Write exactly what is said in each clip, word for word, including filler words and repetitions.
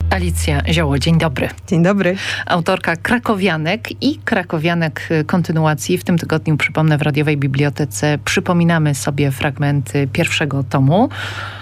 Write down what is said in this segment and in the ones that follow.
Alicja Zioło, dzień dobry. Dzień dobry. Autorka Krakowianek i Krakowianek kontynuacji. W tym tygodniu, przypomnę, w Radiowej Bibliotece przypominamy sobie fragmenty pierwszego tomu.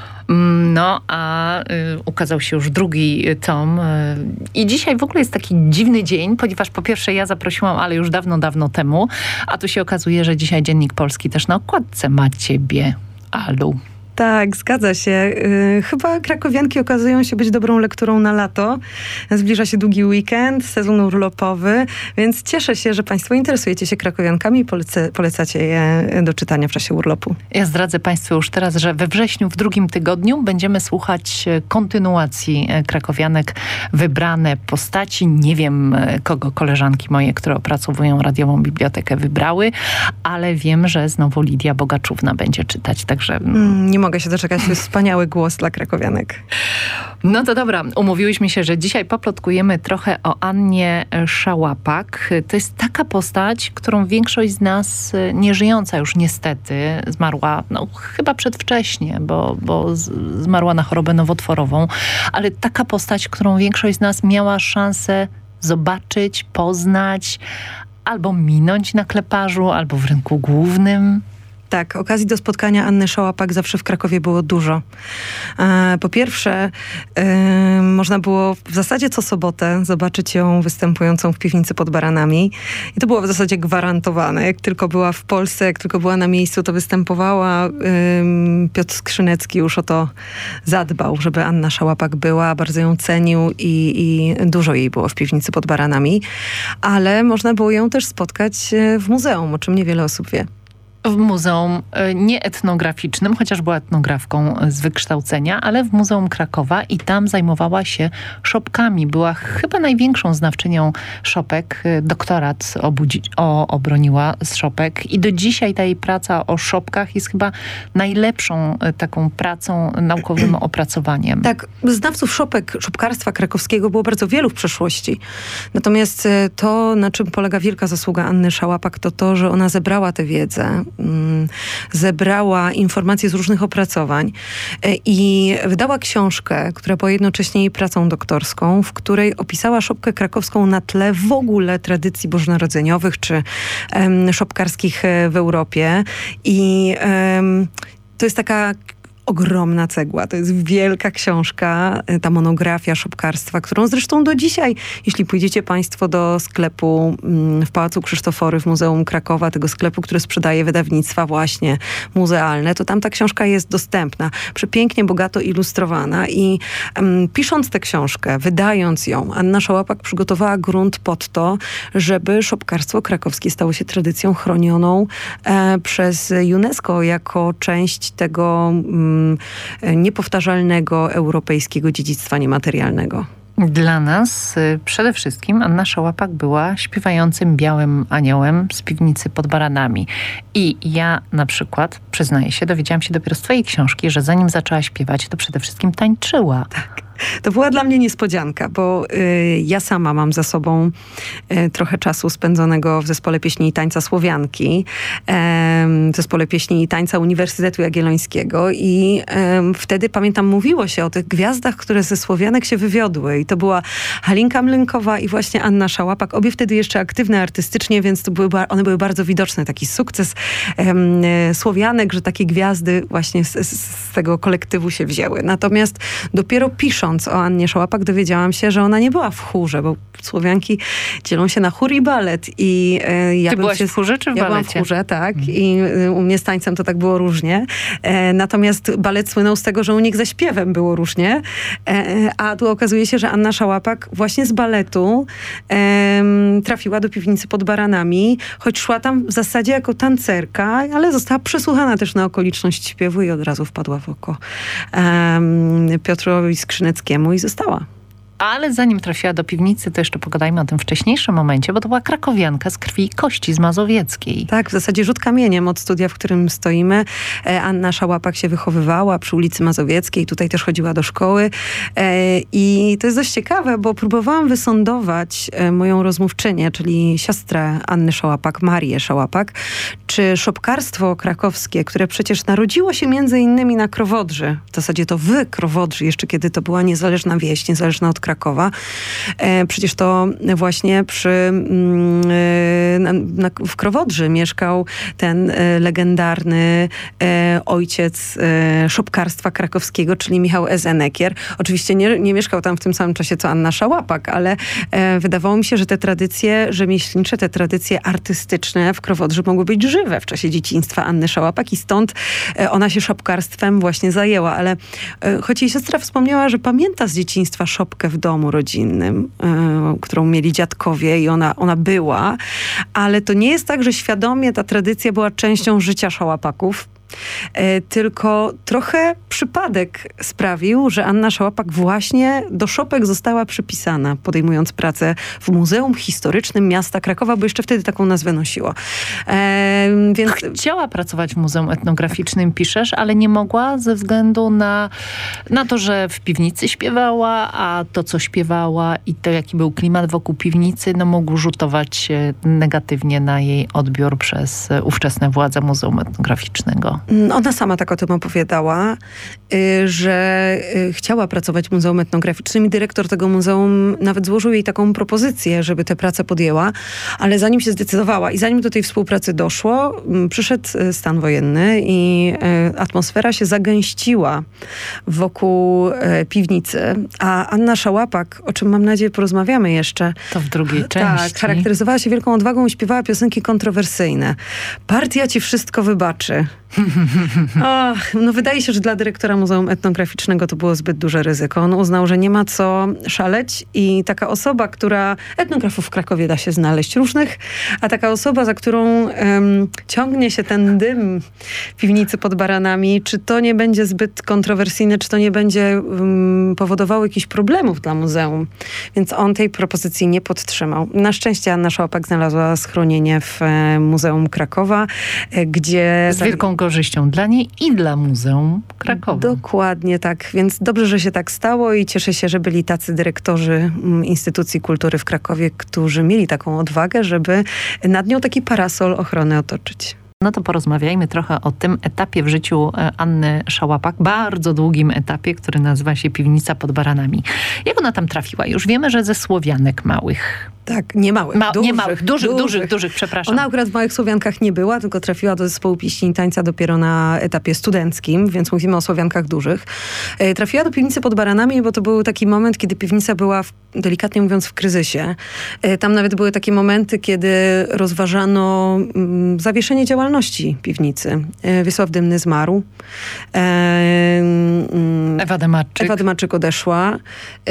No, a y, ukazał się już drugi tom. Y, I dzisiaj w ogóle jest taki dziwny dzień, ponieważ po pierwsze ja zaprosiłam, ale już dawno, dawno temu, a tu się okazuje, że dzisiaj Dziennik Polski też na okładce ma ciebie, Alu. Tak, zgadza się. Yy, chyba krakowianki okazują się być dobrą lekturą na lato. Zbliża się długi weekend, sezon urlopowy, więc cieszę się, że państwo interesujecie się krakowiankami i polece, polecacie je do czytania w czasie urlopu. Ja zdradzę państwu już teraz, że we wrześniu, w drugim tygodniu będziemy słuchać kontynuacji krakowianek, wybrane postaci. Nie wiem, kogo koleżanki moje, które opracowują Radiową Bibliotekę, wybrały, ale wiem, że znowu Lidia Bogaczówna będzie czytać, także... Mm, nie mogę się doczekać, to jest wspaniały głos dla krakowianek. No to dobra, umówiłyśmy się, że dzisiaj poplotkujemy trochę o Annie Szałapak. To jest taka postać, którą większość z nas, nieżyjąca już niestety, zmarła no, chyba przedwcześnie, bo, bo zmarła na chorobę nowotworową, ale taka postać, którą większość z nas miała szansę zobaczyć, poznać, albo minąć na Kleparzu, albo w rynku głównym. Tak, okazji do spotkania Anny Szałapak zawsze w Krakowie było dużo. E, po pierwsze, e, można było w zasadzie co sobotę zobaczyć ją występującą w piwnicy pod Baranami. I to było w zasadzie gwarantowane. Jak tylko była w Polsce, jak tylko była na miejscu, to występowała. E, Piotr Skrzynecki już o to zadbał, żeby Anna Szałapak była, bardzo ją cenił i, i dużo jej było w piwnicy pod Baranami. Ale można było ją też spotkać w muzeum, o czym niewiele osób wie. W muzeum nie etnograficznym, chociaż była etnografką z wykształcenia, ale w Muzeum Krakowa i tam zajmowała się szopkami. Była chyba największą znawczynią szopek. Doktorat obudzi- o, obroniła z szopek i do dzisiaj ta jej praca o szopkach jest chyba najlepszą taką pracą, naukowym opracowaniem. Tak, znawców szopek, szopkarstwa krakowskiego było bardzo wielu w przeszłości. Natomiast to, na czym polega wielka zasługa Anny Szałapak, to to, że ona zebrała tę wiedzę, zebrała informacje z różnych opracowań i wydała książkę, która była jednocześnie jej pracą doktorską, w której opisała szopkę krakowską na tle w ogóle tradycji bożonarodzeniowych czy um, szopkarskich w Europie. I um, to jest taka ogromna cegła. To jest wielka książka, ta monografia szopkarstwa, którą zresztą do dzisiaj, jeśli pójdziecie państwo do sklepu w Pałacu Krzysztofory w Muzeum Krakowa, tego sklepu, który sprzedaje wydawnictwa właśnie muzealne, to tam ta książka jest dostępna. Przepięknie, bogato ilustrowana i um, pisząc tę książkę, wydając ją, Anna Szałapak przygotowała grunt pod to, żeby szopkarstwo krakowskie stało się tradycją chronioną e, przez UNESCO jako część tego um, niepowtarzalnego europejskiego dziedzictwa niematerialnego. Dla nas y, przede wszystkim Anna Szałapak była śpiewającym białym aniołem z piwnicy pod Baranami. I ja na przykład, przyznaję się, dowiedziałam się dopiero z twojej książki, że zanim zaczęła śpiewać, to przede wszystkim tańczyła. Tak. To była dla mnie niespodzianka, bo y, ja sama mam za sobą y, trochę czasu spędzonego w Zespole Pieśni i Tańca Słowianki, y, w Zespole Pieśni i Tańca Uniwersytetu Jagiellońskiego i y, wtedy, pamiętam, mówiło się o tych gwiazdach, które ze Słowianek się wywiodły i to była Halinka Mlynkowa i właśnie Anna Szałapak, obie wtedy jeszcze aktywne artystycznie, więc to były, one były bardzo widoczne, taki sukces y, Słowianek, że takie gwiazdy właśnie z, z, z tego kolektywu się wzięły. Natomiast dopiero pisząc o Annie Szałapak dowiedziałam się, że ona nie była w chórze, bo Słowianki dzielą się na chór i balet. I, e, ja Ty byłaś się, w chórze czy w ja balecie? Ja byłam w chórze, tak. Mm. I e, u mnie z tańcem to tak było różnie. E, natomiast balet słynął z tego, że u nich ze śpiewem było różnie. E, a tu okazuje się, że Anna Szałapak właśnie z baletu e, trafiła do piwnicy pod Baranami, choć szła tam w zasadzie jako tancerka, ale została przesłuchana też na okoliczność śpiewu i od razu wpadła w oko e, Piotrowi Skrzyneckiemu i została. Ale zanim trafiła do piwnicy, to jeszcze pogadajmy o tym wcześniejszym momencie, bo to była krakowianka z krwi i kości, z Mazowieckiej. Tak, w zasadzie rzut kamieniem od studia, w którym stoimy. Anna Szałapak się wychowywała przy ulicy Mazowieckiej, tutaj też chodziła do szkoły. I to jest dość ciekawe, bo próbowałam wysądować moją rozmówczynię, czyli siostrę Anny Szałapak, Marię Szałapak, czy szopkarstwo krakowskie, które przecież narodziło się między innymi na Krowodrzy, w zasadzie to w Krowodrzy, jeszcze kiedy to była niezależna wieś, niezależna od Krakowa. E, przecież to właśnie przy, mm, na, na, w Krowodrzy mieszkał ten e, legendarny e, ojciec e, szopkarstwa krakowskiego, czyli Michał S. Enekier. Oczywiście nie, nie mieszkał tam w tym samym czasie, co Anna Szałapak, ale e, wydawało mi się, że te tradycje rzemieślnicze, te tradycje artystyczne w Krowodrzy mogły być żywe w czasie dzieciństwa Anny Szałapak i stąd e, ona się szopkarstwem właśnie zajęła. Ale e, choć jej siostra wspomniała, że pamięta z dzieciństwa szopkę w domu rodzinnym, e, którą mieli dziadkowie i ona, ona była, ale to nie jest tak, że świadomie ta tradycja była częścią życia Szałapaków. E, tylko trochę przypadek sprawił, że Anna Szałapak właśnie do szopek została przypisana, podejmując pracę w Muzeum Historycznym Miasta Krakowa, bo jeszcze wtedy taką nazwę nosiło. E, więc... Chciała pracować w Muzeum Etnograficznym, piszesz, ale nie mogła ze względu na, na to, że w piwnicy śpiewała, a to, co śpiewała i to, jaki był klimat wokół piwnicy, no mógł rzutować negatywnie na jej odbiór przez ówczesne władze Muzeum Etnograficznego. Ona sama tak o tym opowiadała, że chciała pracować w Muzeum Etnograficznym i dyrektor tego muzeum nawet złożył jej taką propozycję, żeby tę pracę podjęła, ale zanim się zdecydowała i zanim do tej współpracy doszło, przyszedł stan wojenny i atmosfera się zagęściła wokół piwnicy, a Anna Szałapak, o czym mam nadzieję porozmawiamy jeszcze. To w drugiej części. Tak, charakteryzowała się wielką odwagą i śpiewała piosenki kontrowersyjne. Partia ci wszystko wybaczy. Och, no wydaje się, że dla dyrektora Muzeum Etnograficznego to było zbyt duże ryzyko. On uznał, że nie ma co szaleć i taka osoba, która... Etnografów w Krakowie da się znaleźć różnych, a taka osoba, za którą um, ciągnie się ten dym w piwnicy pod Baranami, czy to nie będzie zbyt kontrowersyjne, czy to nie będzie um, powodowało jakichś problemów dla muzeum. Więc on tej propozycji nie podtrzymał. Na szczęście Anna Szałapak znalazła schronienie w e, Muzeum Krakowa, e, gdzie... Z wielką korzyścią dla niej i dla Muzeum Krakowa. Dokładnie tak, więc dobrze, że się tak stało i cieszę się, że byli tacy dyrektorzy instytucji kultury w Krakowie, którzy mieli taką odwagę, żeby nad nią taki parasol ochrony otoczyć. No to porozmawiajmy trochę o tym etapie w życiu Anny Szałapak, bardzo długim etapie, który nazywa się Piwnica pod Baranami. Jak ona tam trafiła? Już wiemy, że ze Słowianek małych. Tak, nie małych, Ma, dużych, nie małych, dużych, dużych, dużych, dużych, przepraszam. Ona akurat w Małych Słowiankach nie była, tylko trafiła do zespołu pieśni i tańca dopiero na etapie studenckim, więc mówimy o Słowiankach dużych. E, trafiła do Piwnicy pod Baranami, bo to był taki moment, kiedy piwnica była, w, delikatnie mówiąc, w kryzysie. E, tam nawet były takie momenty, kiedy rozważano m, zawieszenie działalności piwnicy. E, Wiesław Dymny zmarł. E, m, Ewa Dymarczyk. Ewa Dymarczyk odeszła e,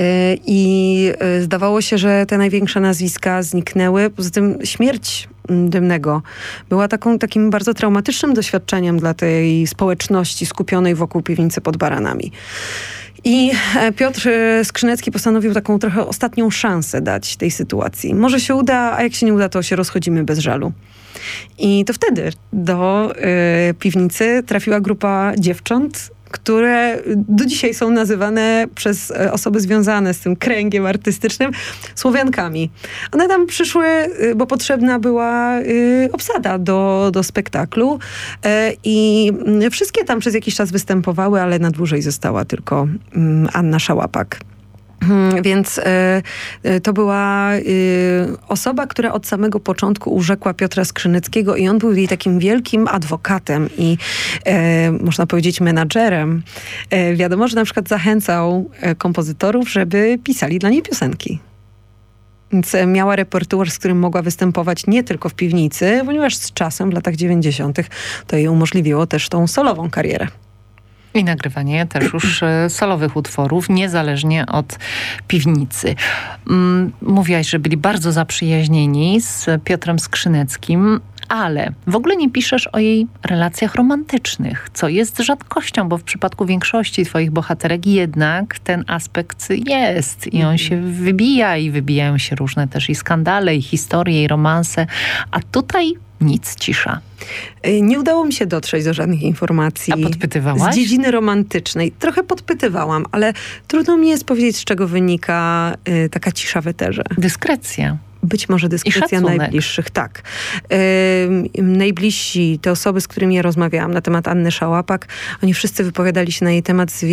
i e, zdawało się, że te największe nazwiska zniknęły. Poza tym śmierć Dymnego była taką, takim bardzo traumatycznym doświadczeniem dla tej społeczności skupionej wokół piwnicy pod Baranami. I Piotr Skrzynecki postanowił taką trochę ostatnią szansę dać tej sytuacji. Może się uda, a jak się nie uda, to się rozchodzimy bez żalu. I to wtedy do y, piwnicy trafiła grupa dziewcząt, które do dzisiaj są nazywane przez osoby związane z tym kręgiem artystycznym Słowiankami. One tam przyszły, bo potrzebna była obsada do, do spektaklu i wszystkie tam przez jakiś czas występowały, ale na dłużej została tylko Anna Szałapak. Więc y, to była y, osoba, która od samego początku urzekła Piotra Skrzyneckiego i on był jej takim wielkim adwokatem i y, można powiedzieć menadżerem. Y, wiadomo, że na przykład zachęcał y, kompozytorów, żeby pisali dla niej piosenki. Więc miała repertuar, z którym mogła występować nie tylko w piwnicy, ponieważ z czasem w latach dziewięćdziesiątych to jej umożliwiło też tą solową karierę. I nagrywanie też już solowych utworów, niezależnie od piwnicy. Mówiłaś, że byli bardzo zaprzyjaźnieni z Piotrem Skrzyneckim, ale w ogóle nie piszesz o jej relacjach romantycznych, co jest rzadkością, bo w przypadku większości twoich bohaterek jednak ten aspekt jest i on się wybija i wybijają się różne też i skandale, i historie, i romanse, a tutaj nic, cisza. Nie udało mi się dotrzeć do żadnych informacji. A podpytywałaś? Z dziedziny romantycznej. Trochę podpytywałam, ale trudno mi jest powiedzieć, z czego wynika y, taka cisza w eterze. Dyskrecja. Być może dyskrecja najbliższych, tak. Yy, najbliżsi, te osoby, z którymi ja rozmawiałam na temat Anny Szałapak, oni wszyscy wypowiadali się na jej temat z wielką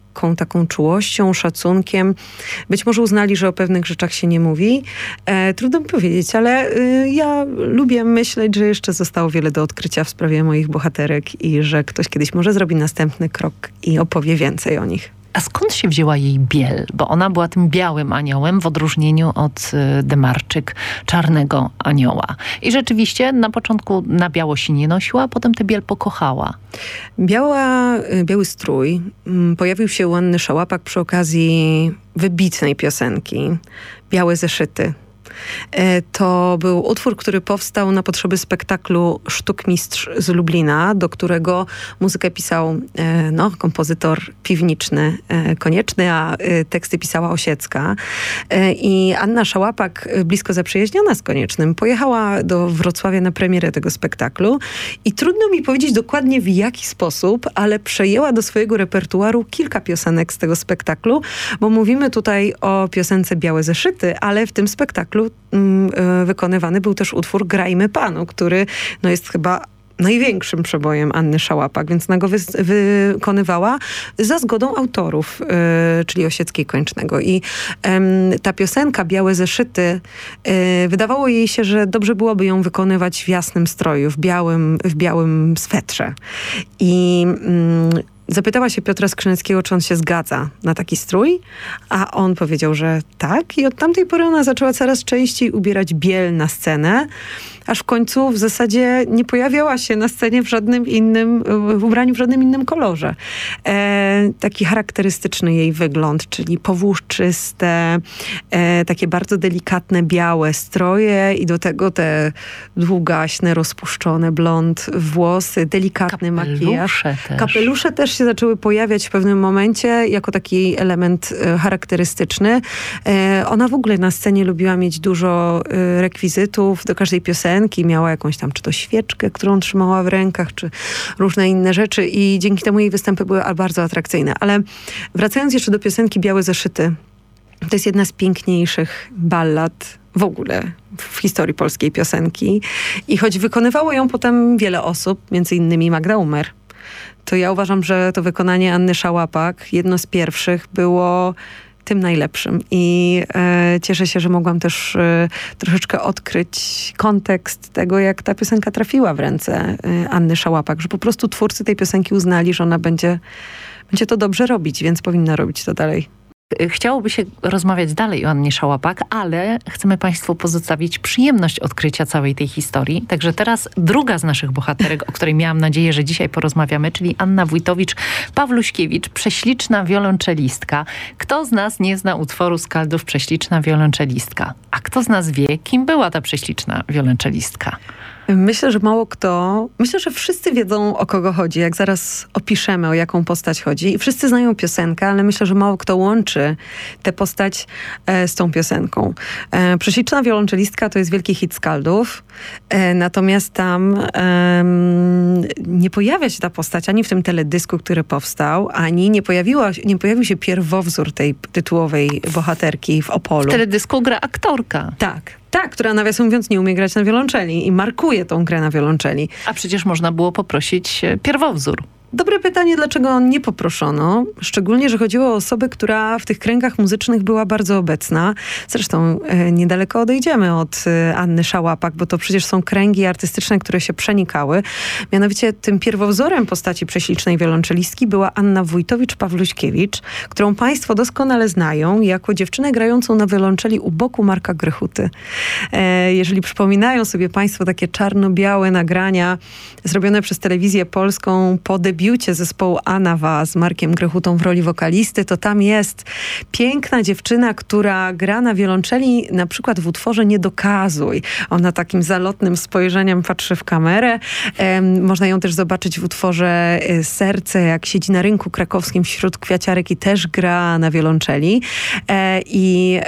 lekką taką czułością, szacunkiem. Być może uznali, że o pewnych rzeczach się nie mówi. E, trudno mi powiedzieć, ale y, ja lubię myśleć, że jeszcze zostało wiele do odkrycia w sprawie moich bohaterek i że ktoś kiedyś może zrobi następny krok i opowie więcej o nich. A skąd się wzięła jej biel? Bo ona była tym białym aniołem w odróżnieniu od Demarczyk, czarnego anioła. I rzeczywiście na początku na biało się nie nosiła, a potem tę biel pokochała. Biała, biały strój pojawił się u Anny Szałapak przy okazji wybitnej piosenki Białe zeszyty. To był utwór, który powstał na potrzeby spektaklu Sztukmistrz z Lublina, do którego muzykę pisał no, kompozytor piwniczny Konieczny, a teksty pisała Osiecka. I Anna Szałapak, blisko zaprzyjaźniona z Koniecznym, pojechała do Wrocławia na premierę tego spektaklu i trudno mi powiedzieć dokładnie w jaki sposób, ale przejęła do swojego repertuaru kilka piosenek z tego spektaklu, bo mówimy tutaj o piosence Białe zeszyty, ale w tym spektaklu wykonywany był też utwór Grajmy Panu, który no, jest chyba największym przebojem Anny Szałapak, więc ona go wy wykonywała za zgodą autorów, yy, czyli Osieckiej, Koniecznego. I yy, ta piosenka Białe zeszyty, yy, wydawało jej się, że dobrze byłoby ją wykonywać w jasnym stroju, w białym, w białym swetrze. I yy, zapytała się Piotra Skrzyneckiego, czy on się zgadza na taki strój, a on powiedział, że tak. I od tamtej pory ona zaczęła coraz częściej ubierać biel na scenę, aż w końcu w zasadzie nie pojawiała się na scenie w żadnym innym, w ubraniu w żadnym innym kolorze. E, taki charakterystyczny jej wygląd, czyli powłóczyste, e, takie bardzo delikatne, białe stroje i do tego te długaśne, rozpuszczone blond włosy, delikatny Kapelusze makijaż. Też. Kapelusze też się zaczęły pojawiać w pewnym momencie jako taki element e, charakterystyczny. E, ona w ogóle na scenie lubiła mieć dużo e, rekwizytów do każdej piosenki. Miała jakąś tam, czy to świeczkę, którą trzymała w rękach, czy różne inne rzeczy i dzięki temu jej występy były bardzo atrakcyjne. Ale wracając jeszcze do piosenki Białe zeszyty, to jest jedna z piękniejszych ballad w ogóle w historii polskiej piosenki. I choć wykonywało ją potem wiele osób, między innymi Magda Umer, to ja uważam, że to wykonanie Anny Szałapak, jedno z pierwszych, było tym najlepszym. I e, cieszę się, że mogłam też e, troszeczkę odkryć kontekst tego, jak ta piosenka trafiła w ręce e, Anny Szałapak, że po prostu twórcy tej piosenki uznali, że ona będzie, będzie to dobrze robić, więc powinna robić to dalej. Chciałoby się rozmawiać dalej o Annie Szałapak, ale chcemy Państwu pozostawić przyjemność odkrycia całej tej historii. Także teraz druga z naszych bohaterek, o której miałam nadzieję, że dzisiaj porozmawiamy, czyli Anna Wójtowicz-Pawluśkiewicz, prześliczna wiolonczelistka. Kto z nas nie zna utworu Skaldów Prześliczna wiolonczelistka? A kto z nas wie, kim była ta prześliczna wiolonczelistka? Myślę, że mało kto, myślę, że wszyscy wiedzą, o kogo chodzi, jak zaraz opiszemy, o jaką postać chodzi. I wszyscy znają piosenkę, ale myślę, że mało kto łączy tę postać e, z tą piosenką. E, Prześliczna wiolonczelistka to jest wielki hit Skaldów, e, natomiast tam e, nie pojawia się ta postać ani w tym teledysku, który powstał, ani nie, pojawiła, nie pojawił się pierwowzór tej tytułowej bohaterki w Opolu. W teledysku gra aktorka. Tak. Tak, która nawiasem mówiąc nie umie grać na wiolonczeli i markuje tą grę na wiolonczeli. A przecież można było poprosić pierwowzór. Dobre pytanie, dlaczego nie poproszono. Szczególnie, że chodziło o osobę, która w tych kręgach muzycznych była bardzo obecna. Zresztą e, niedaleko odejdziemy od e, Anny Szałapak, bo to przecież są kręgi artystyczne, które się przenikały. Mianowicie tym pierwowzorem postaci prześlicznej wiolonczelistki była Anna Wójtowicz-Pawluśkiewicz, którą Państwo doskonale znają jako dziewczynę grającą na wiolonczeli u boku Marka Grechuty. E, jeżeli przypominają sobie Państwo takie czarno-białe nagrania zrobione przez telewizję polską po debiucie zespołu Anawa z Markiem Grechutą w roli wokalisty, to tam jest piękna dziewczyna, która gra na wiolonczeli na przykład w utworze Nie dokazuj. Ona takim zalotnym spojrzeniem patrzy w kamerę. Um, można ją też zobaczyć w utworze Serce, jak siedzi na rynku krakowskim wśród kwiaciarek i też gra na wiolonczeli. E, I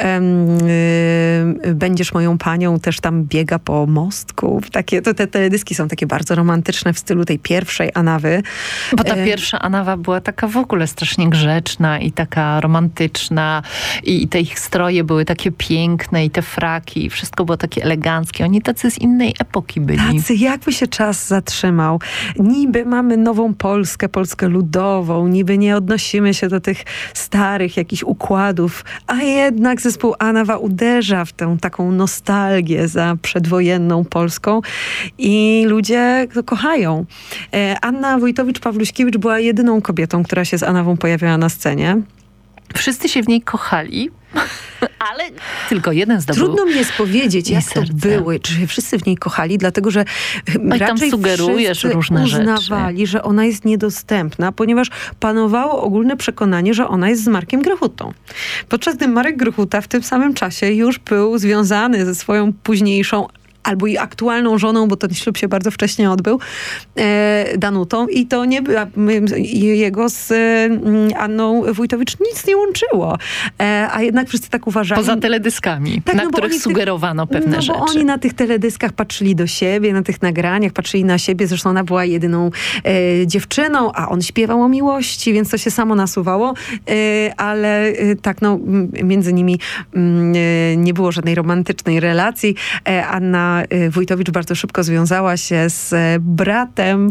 um, y, Będziesz moją panią też tam biega po mostku. Takie, to te teledyski są takie bardzo romantyczne w stylu tej pierwszej Anawy. Bo ta pierwsza Anawa była taka w ogóle strasznie grzeczna i taka romantyczna i te ich stroje były takie piękne i te fraki i wszystko było takie eleganckie. Oni tacy z innej epoki byli. Tacy, jakby się czas zatrzymał. Niby mamy nową Polskę, Polskę ludową, niby nie odnosimy się do tych starych jakichś układów, a jednak zespół Anawa uderza w tę taką nostalgię za przedwojenną Polską i ludzie to kochają. Anna Wojtowicz-Pawluśkiewicz była jedyną kobietą, która się z Anawą pojawiała na scenie. Wszyscy się w niej kochali, ale tylko jeden zdobył. Trudno mi jest powiedzieć, jak serce. to były, czy się wszyscy w niej kochali, dlatego że No raczej tam sugerujesz wszyscy różne uznawali, rzeczy. że ona jest niedostępna, ponieważ panowało ogólne przekonanie, że ona jest z Markiem Grechutą. Podczas gdy Marek Grechuta w tym samym czasie już był związany ze swoją późniejszą albo i aktualną żoną, bo ten ślub się bardzo wcześnie odbył, e, Danutą i to nie była, jego z e, Anną Wójtowicz nic nie łączyło. E, a jednak wszyscy tak uważali. Poza teledyskami, Tak, na no bo których oni sugerowano tych, pewne no rzeczy. bo oni na tych teledyskach patrzyli do siebie, na tych nagraniach patrzyli na siebie, zresztą ona była jedyną e, dziewczyną, a on śpiewał o miłości, więc to się samo nasuwało, e, ale e, tak, no między nimi e, nie było żadnej romantycznej relacji. E, Anna Wójtowicz bardzo szybko związała się z bratem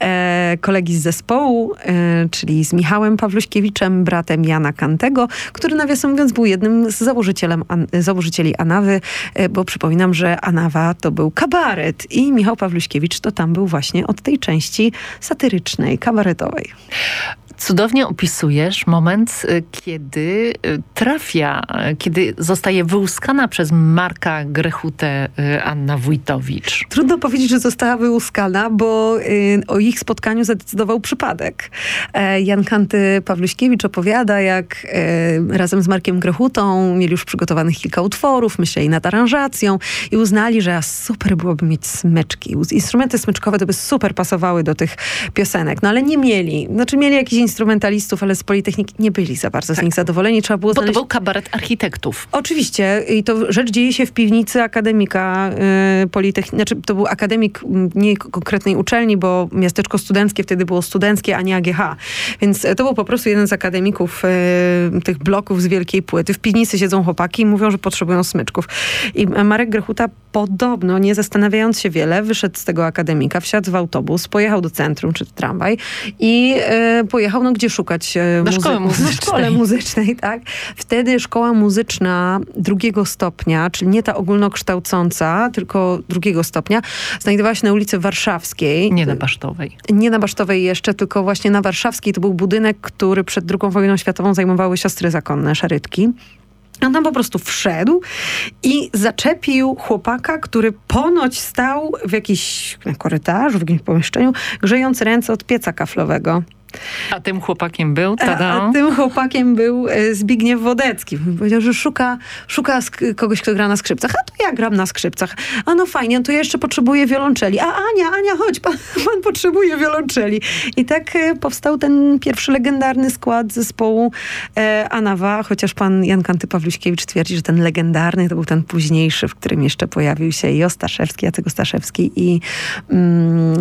e, kolegi z zespołu, e, czyli z Michałem Pawluśkiewiczem, bratem Jana Kantego, który nawiasem mówiąc był jednym z założycielem, an, założycieli Anawy, e, bo przypominam, że Anawa to był kabaret i Michał Pawluśkiewicz to tam był właśnie od tej części satyrycznej, kabaretowej. Cudownie opisujesz moment, kiedy trafia, kiedy zostaje wyłuskana przez Marka Grechutę Anna Wójtowicz. Trudno powiedzieć, że została wyłuskana, bo y, o ich spotkaniu zadecydował przypadek. E, Jan Kanty Pawluśkiewicz opowiada, jak e, razem z Markiem Grechutą mieli już przygotowanych kilka utworów, myśleli nad aranżacją i uznali, że super byłoby mieć smyczki. Instrumenty smyczkowe to by super pasowały do tych piosenek, no ale nie mieli. Znaczy mieli jakiś instrumentalistów, ale z Politechniki nie byli za bardzo tak. z nich zadowoleni. Trzeba było Bo znaleźć... to był kabaret architektów. Oczywiście. I to rzecz dzieje się w piwnicy akademika y, Politechniki. Znaczy, to był akademik nie konkretnej uczelni, bo miasteczko studenckie wtedy było studenckie, a nie A G H. Więc to był po prostu jeden z akademików y, tych bloków z wielkiej płyty. W piwnicy siedzą chłopaki i mówią, że potrzebują smyczków. I Marek Grechuta podobno, nie zastanawiając się wiele, wyszedł z tego akademika, wsiadł w autobus, pojechał do centrum, czy tramwaj i y, pojechał, no gdzie szukać y, Do szkoły muzycznej. Do szkole muzycznej, tak. Wtedy szkoła muzyczna drugiego stopnia, czyli nie ta ogólnokształcąca, tylko drugiego stopnia, znajdowała się na ulicy Warszawskiej. Nie na Basztowej. Nie na Basztowej jeszcze, tylko właśnie na Warszawskiej. To był budynek, który przed drugą wojną światową zajmowały siostry zakonne, szarytki. On tam po prostu wszedł i zaczepił chłopaka, który ponoć stał w jakimś korytarzu, w jakimś pomieszczeniu, grzejąc ręce od pieca kaflowego. A tym chłopakiem był? Tada. A, a tym chłopakiem był Zbigniew Wodecki. Powiedział, że szuka, szuka sk- kogoś, kto gra na skrzypcach. A to ja gram na skrzypcach. A no fajnie, to ja jeszcze potrzebuję wiolonczeli. A Ania, Ania, chodź, pan, pan potrzebuje wiolonczeli. I tak e, powstał ten pierwszy legendarny skład zespołu e, Anawa, chociaż pan Jan Kanty Pawluśkiewicz twierdzi, że ten legendarny to był ten późniejszy, w którym jeszcze pojawił się i Ostaszewski, Jacek Ostaszewski i mm,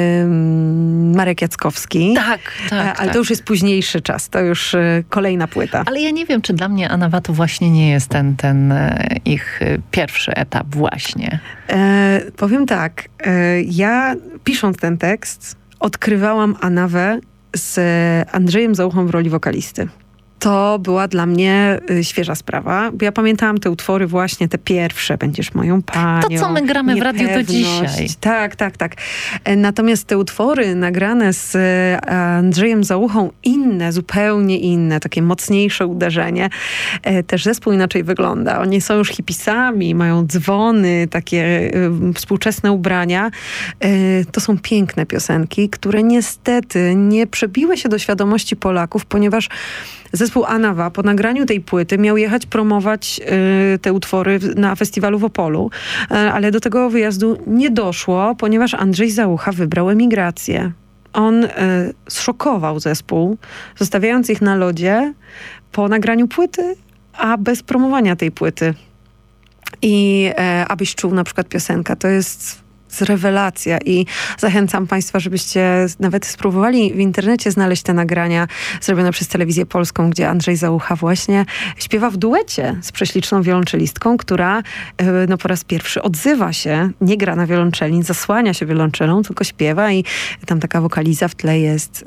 e, Marek Jackowski. Tak, tak. Ale tak. to już jest późniejszy czas, to już y, kolejna płyta. Ale ja nie wiem, czy dla mnie Anawa to właśnie nie jest ten, ten ich pierwszy etap właśnie. E, powiem tak, e, ja pisząc ten tekst odkrywałam Anawę z Andrzejem Załuchą w roli wokalisty. To była dla mnie y, świeża sprawa, bo ja pamiętałam te utwory właśnie, te pierwsze, Będziesz moją panią. To, co my gramy w radiu do Niepewność. dzisiaj. Tak, tak, tak. E, natomiast te utwory nagrane z e, Andrzejem Załuchą, inne, zupełnie inne, takie mocniejsze uderzenie, e, też zespół inaczej wygląda. Oni są już hipisami, mają dzwony, takie e, współczesne ubrania. E, to są piękne piosenki, które niestety nie przebiły się do świadomości Polaków, ponieważ zespół Anawa po nagraniu tej płyty miał jechać promować y, te utwory w, na festiwalu w Opolu, y, ale do tego wyjazdu nie doszło, ponieważ Andrzej Załucha wybrał emigrację. On y, zszokował zespół, zostawiając ich na lodzie po nagraniu płyty, a bez promowania tej płyty. I y, Abyś czuł na przykład piosenka, to jest jest rewelacja i zachęcam Państwa, żebyście nawet spróbowali w internecie znaleźć te nagrania zrobione przez Telewizję Polską, gdzie Andrzej Załucha właśnie śpiewa w duecie z prześliczną wiolonczelistką, która no, po raz pierwszy odzywa się, nie gra na wiolonczeli, nie zasłania się wiolonczelą, tylko śpiewa i tam taka wokaliza w tle jest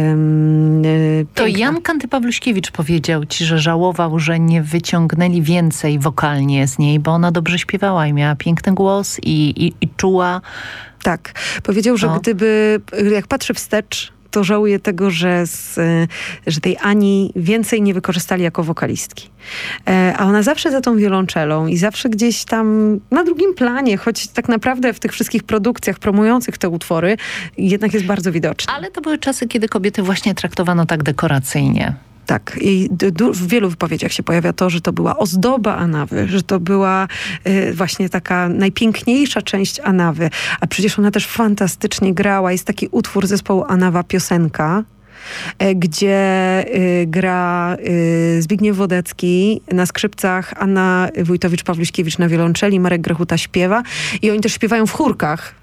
yy, yy, To Jan Kanty-Pawluśkiewicz powiedział ci, że żałował, że nie wyciągnęli więcej wokalnie z niej, bo ona dobrze śpiewała i miała piękny głos i, i, i czuła. Tak. Powiedział, że no. gdyby, jak patrzę wstecz, to żałuję tego, że, z, że tej Ani więcej nie wykorzystali jako wokalistki. A ona zawsze za tą wiolonczelą i zawsze gdzieś tam na drugim planie, choć tak naprawdę w tych wszystkich produkcjach promujących te utwory jednak jest bardzo widoczna. Ale to były czasy, kiedy kobiety właśnie traktowano tak dekoracyjnie. Tak. I w wielu wypowiedziach się pojawia to, że to była ozdoba Anawy, że to była y, właśnie taka najpiękniejsza część Anawy. A przecież ona też fantastycznie grała. Jest taki utwór zespołu Anawa Piosenka, y, gdzie y, gra y, Zbigniew Wodecki na skrzypcach, Anna Wójtowicz-Pawluśkiewicz na wiolonczeli, Marek Grechuta śpiewa i oni też śpiewają w chórkach.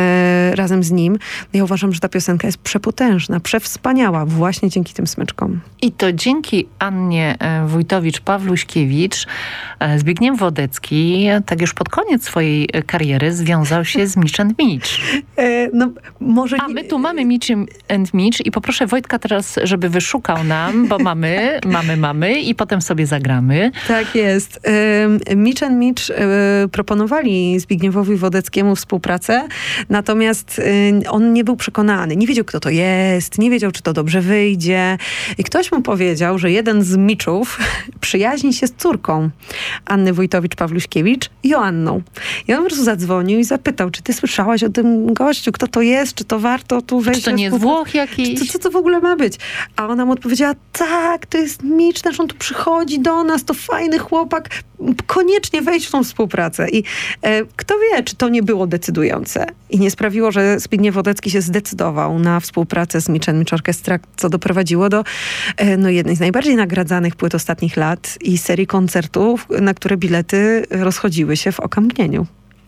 E, razem z nim. Ja uważam, że ta piosenka jest przepotężna, przewspaniała właśnie dzięki tym smyczkom. I to dzięki Annie Wójtowicz-Pawluśkiewicz Zbigniew Wodecki tak już pod koniec swojej kariery związał się z Mitch and Mitch. E, no, może A my tu mamy Mitch and Mitch i poproszę Wojtka teraz, żeby wyszukał nam, bo mamy, mamy, mamy i potem sobie zagramy. Tak jest. E, Mitch and Mitch e, proponowali Zbigniewowi Wodeckiemu współpracę, natomiast y, on nie był przekonany. Nie wiedział, kto to jest, nie wiedział, czy to dobrze wyjdzie. I ktoś mu powiedział, że jeden z Miczów przyjaźni się z córką Anny Wójtowicz-Pawluśkiewicz, Joanną. I on po prostu zadzwonił i zapytał, czy ty słyszałaś o tym gościu, kto to jest, czy to warto tu wejść? Czy to nie jest Włoch jakiś? Co, co to w ogóle ma być? A ona mu odpowiedziała, tak, to jest Mitch, nasz on tu przychodzi do nas, to fajny chłopak, koniecznie wejdź w tą współpracę. I e, kto wie, czy to nie było decydujące. I nie sprawiło, że Zbigniew Wodecki się zdecydował na współpracę z Mitch and Mitch Orchestra, co doprowadziło do e, no, jednej z najbardziej nagradzanych płyt ostatnich lat i serii koncertów, na które bilety rozchodziły się w okamgnieniu.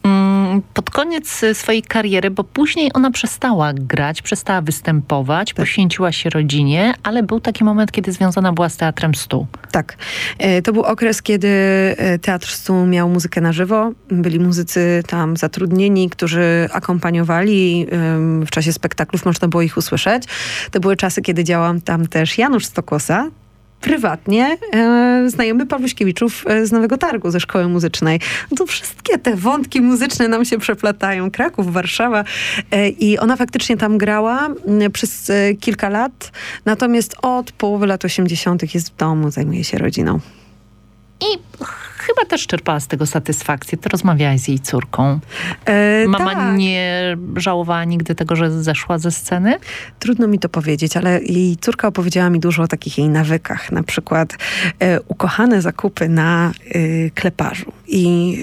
Pod koniec swojej kariery, bo później ona przestała grać, przestała występować, tak. Poświęciła się rodzinie, ale był taki moment, kiedy związana była z Teatrem Stu. Tak. To był okres, kiedy Teatr Stu miał muzykę na żywo. Byli muzycy tam zatrudnieni, którzy akompaniowali w czasie spektaklów, można było ich usłyszeć. To były czasy, kiedy działał tam też Janusz Stokłosa, prywatnie e, znajomy Pawluśkiewiczów z Nowego Targu, ze szkoły muzycznej. No to wszystkie te wątki muzyczne nam się przeplatają. Kraków, Warszawa e, i ona faktycznie tam grała m, przez e, kilka lat, natomiast od połowy lat osiemdziesiątych jest w domu, zajmuje się rodziną. I chyba też czerpała z tego satysfakcję. Ty rozmawiałaś z jej córką. E, Mama tak. nie żałowała nigdy tego, że zeszła ze sceny? Trudno mi to powiedzieć, ale jej córka opowiedziała mi dużo o takich jej nawykach. Na przykład e, ukochane zakupy na e, kleparzu. I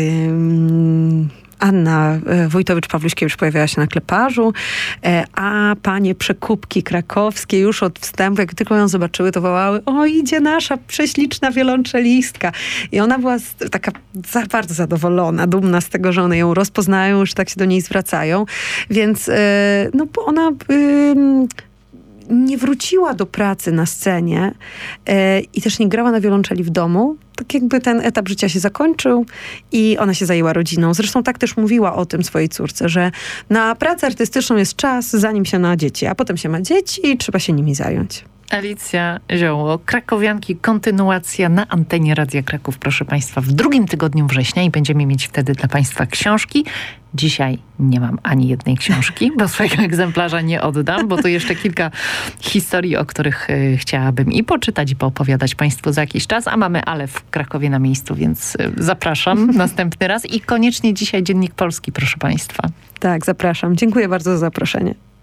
e, Anna Wójtowicz-Pawluśkiewicz pojawiała się na kleparzu, a panie przekupki krakowskie już od wstępu, jak tylko ją zobaczyły, to wołały, o, idzie nasza prześliczna wiolonczelistka. I ona była taka za, bardzo zadowolona, dumna z tego, że one ją rozpoznają, że tak się do niej zwracają. Więc no, ona nie wróciła do pracy na scenie e, i też nie grała na wiolonczeli w domu. Tak jakby ten etap życia się zakończył i ona się zajęła rodziną. Zresztą tak też mówiła o tym swojej córce, że na pracę artystyczną jest czas, zanim się ma dzieci, a potem się ma dzieci i trzeba się nimi zająć. Alicja Zioło, krakowianki, kontynuacja na antenie Radia Kraków, proszę Państwa, w drugim tygodniu września i będziemy mieć wtedy dla Państwa książki. Dzisiaj nie mam ani jednej książki, bo swojego egzemplarza nie oddam, bo tu jeszcze kilka historii, o których y, chciałabym i poczytać, i poopowiadać Państwu za jakiś czas, a mamy Ale w Krakowie na miejscu, więc y, zapraszam następny raz i koniecznie dzisiaj Dziennik Polski, proszę Państwa. Tak, zapraszam. Dziękuję bardzo za zaproszenie.